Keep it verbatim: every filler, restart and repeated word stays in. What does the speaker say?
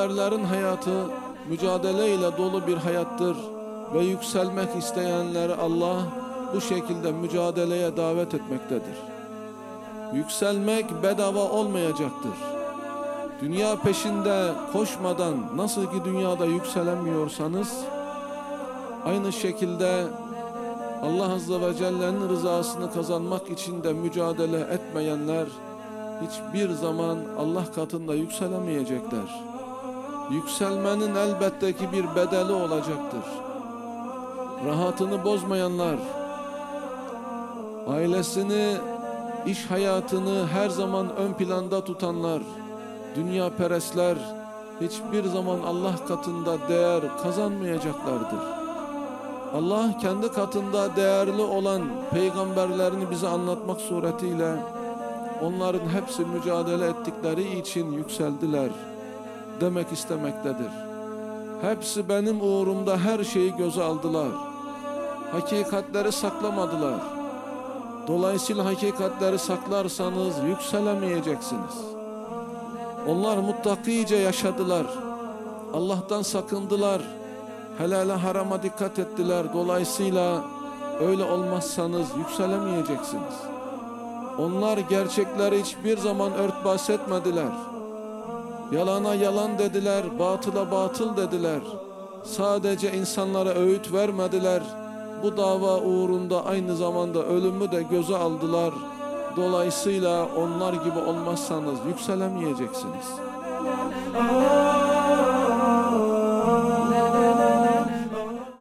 Peygamberlerin hayatı mücadele ile dolu bir hayattır ve yükselmek isteyenleri Allah bu şekilde mücadeleye davet etmektedir. Yükselmek bedava olmayacaktır. Dünya peşinde koşmadan nasıl ki dünyada yükselemiyorsanız, aynı şekilde Allah Azze ve Celle'nin rızasını kazanmak için de mücadele etmeyenler hiçbir zaman Allah katında yükselemeyecekler. Yükselmenin elbette ki bir bedeli olacaktır. Rahatını bozmayanlar, ailesini, iş hayatını her zaman ön planda tutanlar, dünyaperestler hiçbir zaman Allah katında değer kazanmayacaklardır. Allah kendi katında değerli olan peygamberlerini bize anlatmak suretiyle onların hepsi mücadele ettikleri için yükseldiler demek istemektedir. Hepsi benim uğrumda her şeyi göze aldılar. Hakikatleri saklamadılar. Dolayısıyla hakikatleri saklarsanız yükselemeyeceksiniz. Onlar muttakice yaşadılar. Allah'tan sakındılar. Helale harama dikkat ettiler. Dolayısıyla öyle olmazsanız yükselemeyeceksiniz. Onlar gerçekleri hiçbir zaman örtbas etmediler. Yalana yalan dediler, batıla batıl dediler. Sadece insanlara öğüt vermediler. Bu dava uğrunda aynı zamanda ölümü de göze aldılar. Dolayısıyla onlar gibi olmazsanız yükselemeyeceksiniz.